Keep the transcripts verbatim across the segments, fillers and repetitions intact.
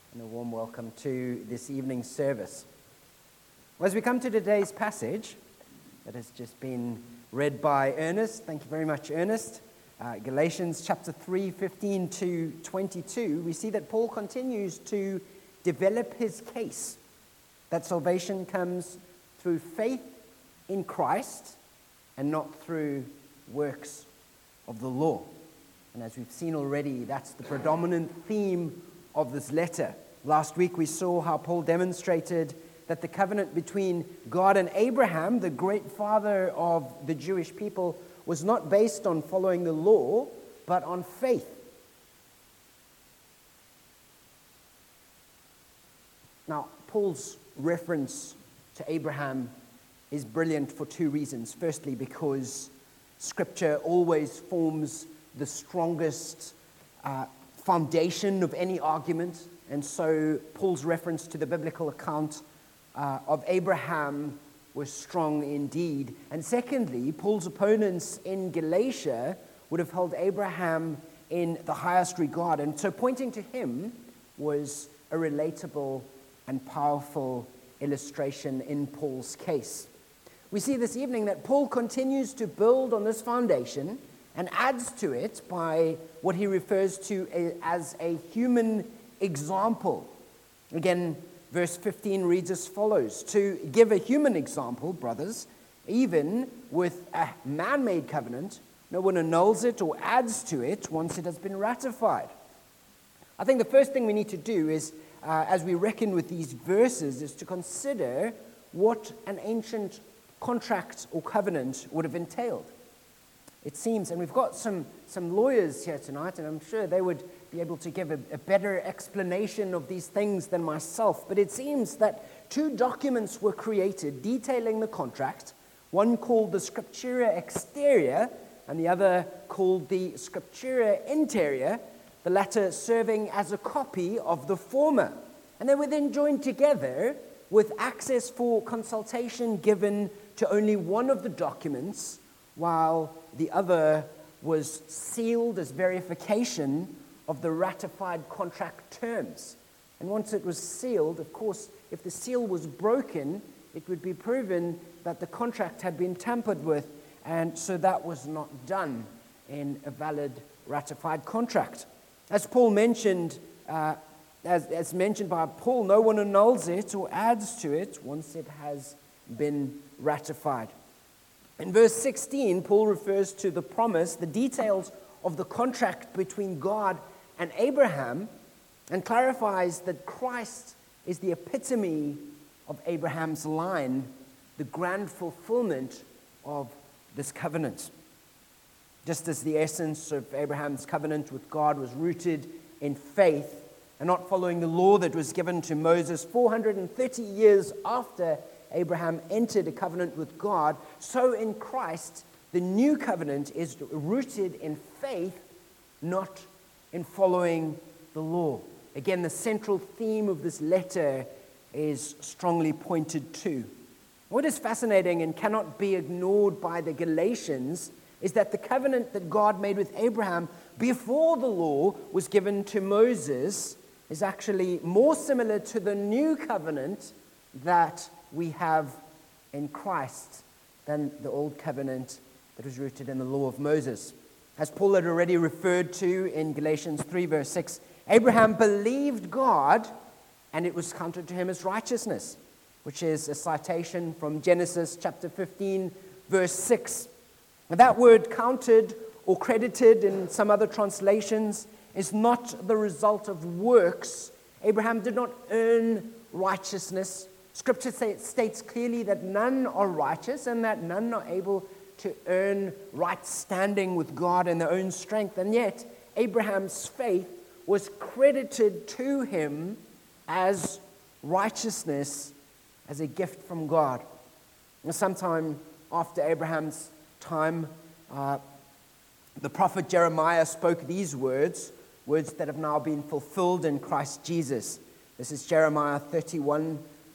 and a warm welcome to this evening's service. Well, as we come to today's passage that has just been read by Ernest, thank you very much, Ernest, uh, Galatians chapter three, fifteen to twenty-two, we see that Paul continues to develop his case that salvation comes through faith in Christ and not through works of the law. And as we've seen already, that's the predominant theme of this letter. Last week we saw how Paul demonstrated that the covenant between God and Abraham, the great father of the Jewish people, was not based on following the law, but on faith. Now, Paul's reference to Abraham is brilliant for two reasons. Firstly, because Scripture always forms the strongest uh, foundation of any argument. And so Paul's reference to the biblical account uh, of Abraham was strong indeed. And secondly, Paul's opponents in Galatia would have held Abraham in the highest regard. And so pointing to him was a relatable and powerful illustration in Paul's case. We see this evening that Paul continues to build on this foundation and adds to it by what he refers to as a human example. Again, verse fifteen reads as follows: "To give a human example, brothers, even with a man-made covenant, no one annuls it or adds to it once it has been ratified." I think the first thing we need to do is, uh, as we reckon with these verses, is to consider what an ancient contract or covenant would have entailed. It seems, and we've got some, some lawyers here tonight, and I'm sure they would be able to give a, a better explanation of these things than myself, but it seems that two documents were created detailing the contract, one called the Scriptura Exterior, and the other called the Scriptura Interior, the latter serving as a copy of the former. And they were then joined together with access for consultation given to only one of the documents, while the other was sealed as verification of the ratified contract terms. And once it was sealed, of course, if the seal was broken, it would be proven that the contract had been tampered with, and so that was not done in a valid ratified contract. As Paul mentioned, uh, as, as mentioned by Paul, no one annuls it or adds to it once it has been ratified. In verse sixteen, Paul refers to the promise, the details of the contract between God and Abraham, and clarifies that Christ is the epitome of Abraham's line, the grand fulfillment of this covenant. Just as the essence of Abraham's covenant with God was rooted in faith and not following the law that was given to Moses four hundred thirty years after Abraham entered a covenant with God, so in Christ, the new covenant is rooted in faith, not in following the law. Again, the central theme of this letter is strongly pointed to. What is fascinating and cannot be ignored by the Galatians is that the covenant that God made with Abraham before the law was given to Moses is actually more similar to the new covenant that we have in Christ than the old covenant that was rooted in the law of Moses. As Paul had already referred to in Galatians three, verse six, Abraham believed God, and it was counted to him as righteousness, which is a citation from Genesis chapter fifteen, verse six. That word counted or credited in some other translations is not the result of works. Abraham did not earn righteousness. Scripture states clearly that none are righteous and that none are able to earn right standing with God in their own strength. And yet, Abraham's faith was credited to him as righteousness, as a gift from God. And sometime after Abraham's time, uh, the prophet Jeremiah spoke these words, words that have now been fulfilled in Christ Jesus. This is Jeremiah thirty-one,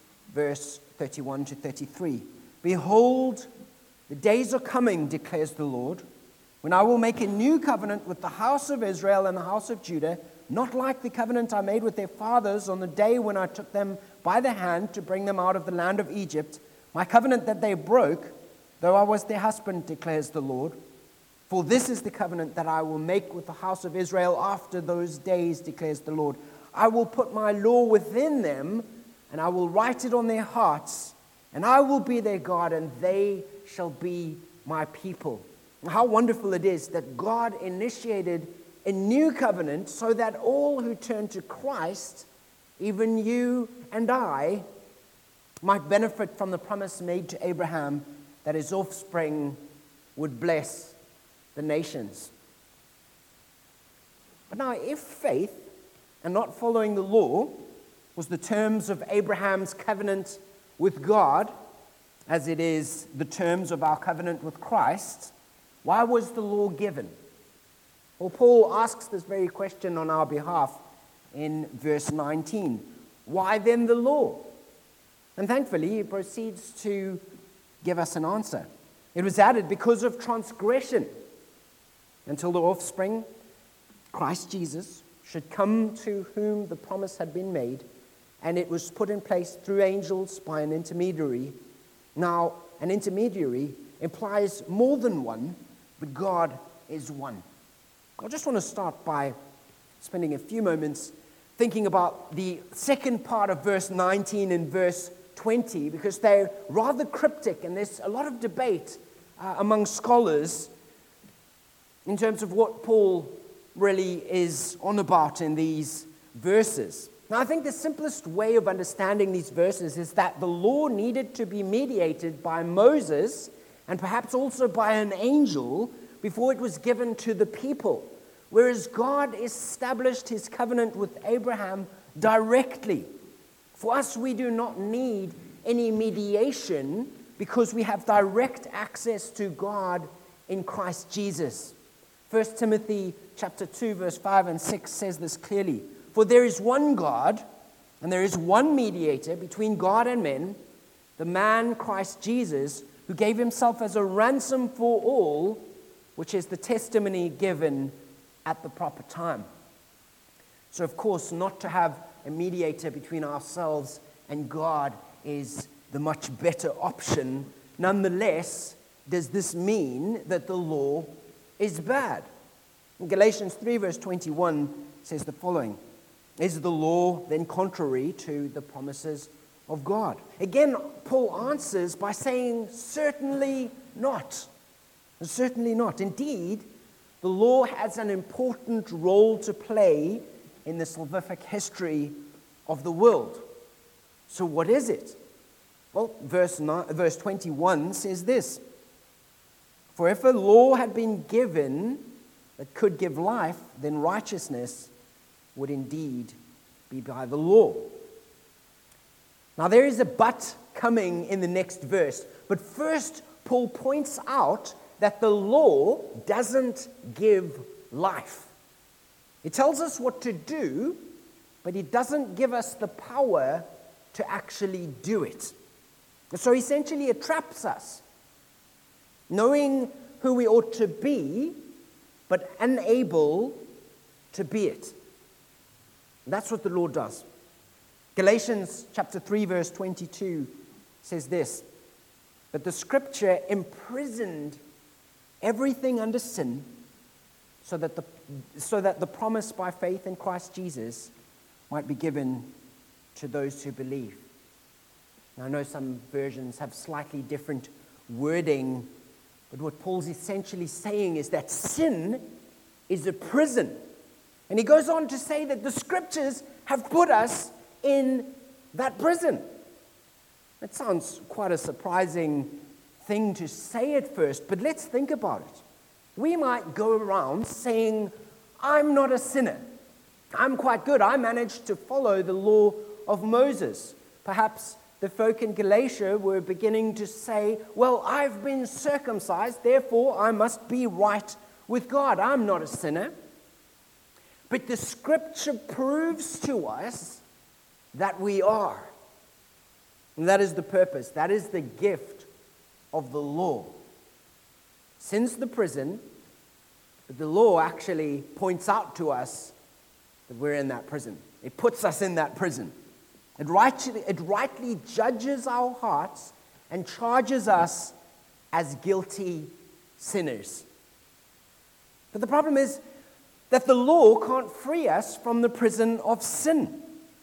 verse thirty-one to thirty-three. "Behold, the days are coming, declares the Lord, when I will make a new covenant with the house of Israel and the house of Judah not like the covenant I made with their fathers on the day when I took them by the hand to bring them out of the land of Egypt, my covenant that they broke, though I was their husband, declares the Lord. For this is the covenant that I will make with the house of Israel after those days, declares the Lord. I will put my law within them, and I will write it on their hearts, and I will be their God, and they shall be my people. How wonderful it is that God initiated a new covenant so that all who turn to Christ, even you and I, might benefit from the promise made to Abraham that his offspring would bless the nations. But now, if faith and not following the law was the terms of Abraham's covenant with God, as it is the terms of our covenant with Christ, why was the law given? Well, Paul asks this very question on our behalf in verse nineteen. Why then the law? And thankfully, he proceeds to give us an answer. It was added because of transgression, until the offspring, Christ Jesus, should come to whom the promise had been made, and it was put in place through angels by an intermediary. Now, an intermediary implies more than one, but God is one. I just want to start by spending a few moments thinking about the second part of verse nineteen and verse twenty, because they're rather cryptic, and there's a lot of debate uh, among scholars in terms of what Paul really is on about in these verses. Now, I think the simplest way of understanding these verses is that the law needed to be mediated by Moses and perhaps also by an angel before it was given to the people, whereas God established his covenant with Abraham directly. For us, we do not need any mediation because we have direct access to God in Christ Jesus. First Timothy chapter two, verse five and six says this clearly. For there is one God, and there is one mediator between God and men, the man Christ Jesus, who gave himself as a ransom for all, which is the testimony given at the proper time. So, of course, not to have a mediator between ourselves and God is the much better option. Nonetheless, does this mean that the law is bad? In Galatians three, verse twenty-one says the following. Is the law then contrary to the promises of God? Again, Paul answers by saying, certainly not. Certainly not. Indeed, the law has an important role to play in the salvific history of the world. So what is it? Well, verse, nine, verse twenty-one says this. For if a law had been given that could give life, then righteousness would indeed be by the law. Now there is a but coming in the next verse. But first, Paul points out that the law doesn't give life. It tells us what to do, but it doesn't give us the power to actually do it. So essentially it traps us, knowing who we ought to be, but unable to be it. That's what the law does. Galatians chapter three, verse twenty-two says this, that the scripture imprisoned everything under sin so that the, so that the promise by faith in Christ Jesus might be given to those who believe. Now, I know some versions have slightly different wording, but what Paul's essentially saying is that sin is a prison. And he goes on to say that the scriptures have put us in that prison. That sounds quite a surprising thing to say at first, but let's think about it. We might go around saying, I'm not a sinner. I'm quite good. I managed to follow the law of Moses. Perhaps the folk in Galatia were beginning to say, well, I've been circumcised, therefore I must be right with God. I'm not a sinner. But the scripture proves to us that we are. And that is the purpose. That is the gift of the law. Sin's the prison, but the law actually points out to us that we're in that prison. It puts us in that prison. It rightly, it rightly judges our hearts and charges us as guilty sinners. But the problem is that the law can't free us from the prison of sin.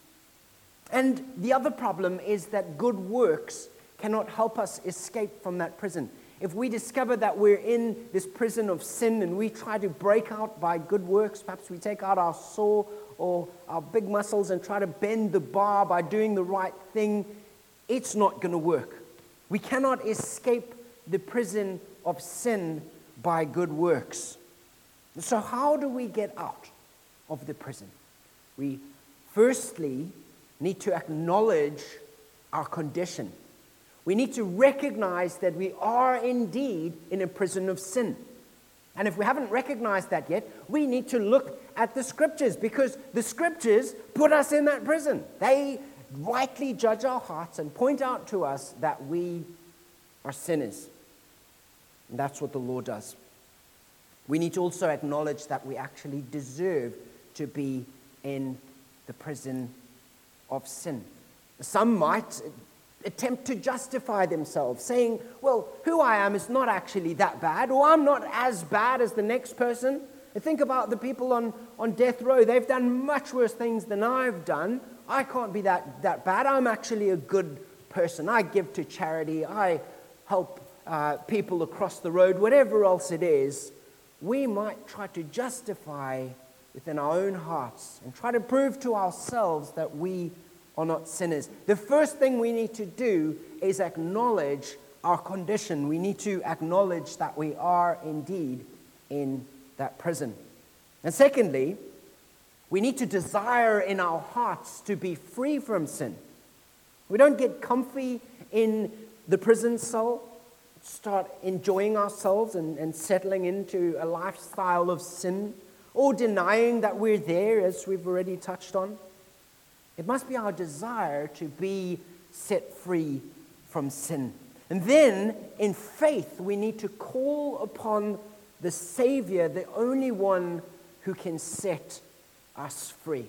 And the other problem is that good works cannot help us escape from that prison. If we discover that we're in this prison of sin and we try to break out by good works, perhaps we take out our saw or our big muscles and try to bend the bar by doing the right thing, it's not going to work. We cannot escape the prison of sin by good works. So how do we get out of the prison? We firstly need to acknowledge our condition. We need to recognize that we are indeed in a prison of sin. And if we haven't recognized that yet, we need to look at the Scriptures, because the Scriptures put us in that prison. They rightly judge our hearts and point out to us that we are sinners. And that's what the law does. We need to also acknowledge that we actually deserve to be in the prison of sin. Some might attempt to justify themselves, saying, well, who I am is not actually that bad, or I'm not as bad as the next person. And think about the people on, on death row. They've done much worse things than I've done. I can't be that, that bad. I'm actually a good person. I give to charity. I help uh, people across the road, whatever else it is. We might try to justify within our own hearts and try to prove to ourselves that we are not sinners. The first thing we need to do is acknowledge our condition. We need to acknowledge that we are indeed in that prison. And secondly, we need to desire in our hearts to be free from sin. We don't get comfy in the prison cell, start enjoying ourselves and, and settling into a lifestyle of sin, or denying that we're there, as we've already touched on. It must be our desire to be set free from sin. And then, in faith, we need to call upon the Savior, the only one who can set us free.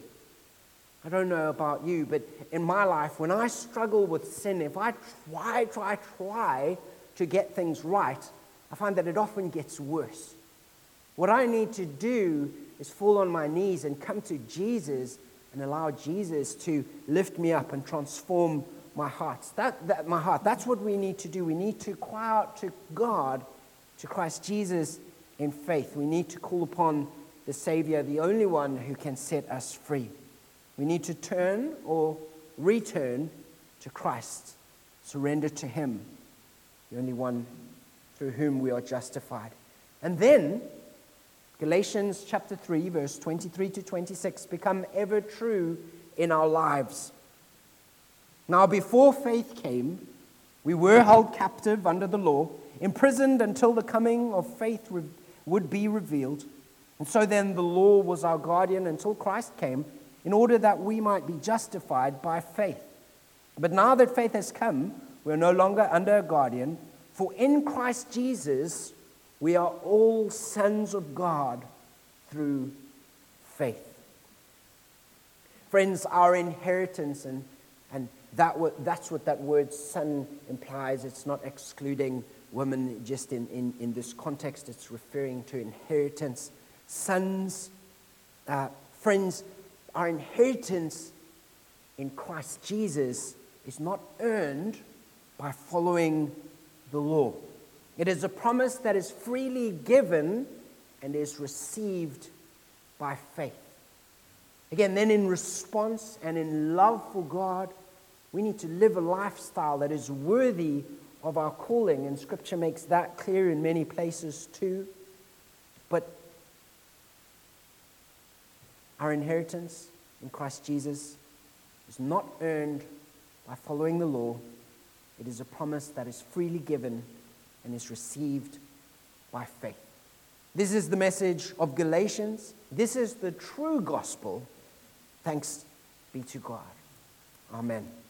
I don't know about you, but in my life, when I struggle with sin, if I try, try, try to get things right, I find that it often gets worse. What I need to do is fall on my knees and come to Jesus and allow Jesus to lift me up and transform my heart. That, that, my heart. That's what we need to do. We need to cry out to God, to Christ Jesus in faith. We need to call upon the Savior, the only one who can set us free. We need to turn or return to Christ, surrender to Him, the only one through whom we are justified. And then, Galatians chapter three, verse twenty-three to twenty-six, become ever true in our lives. Now, before faith came, we were held captive under the law, imprisoned until the coming of faith re- would be revealed. And so then the law was our guardian until Christ came, in order that we might be justified by faith. But now that faith has come, we are no longer under a guardian, for in Christ Jesus we are all sons of God through faith. Friends, our inheritance, and, and that that's what that word son implies. It's not excluding women just in, in, in this context. It's referring to inheritance. Sons, uh, friends, our inheritance in Christ Jesus is not earned by following the law. It is a promise that is freely given and is received by faith. Again, then in response and in love for God, we need to live a lifestyle that is worthy of our calling, and Scripture makes that clear in many places too. But our inheritance in Christ Jesus is not earned by following the law. It is a promise that is freely given and is received by faith. This is the message of Galatians. This is the true gospel. Thanks be to God. Amen.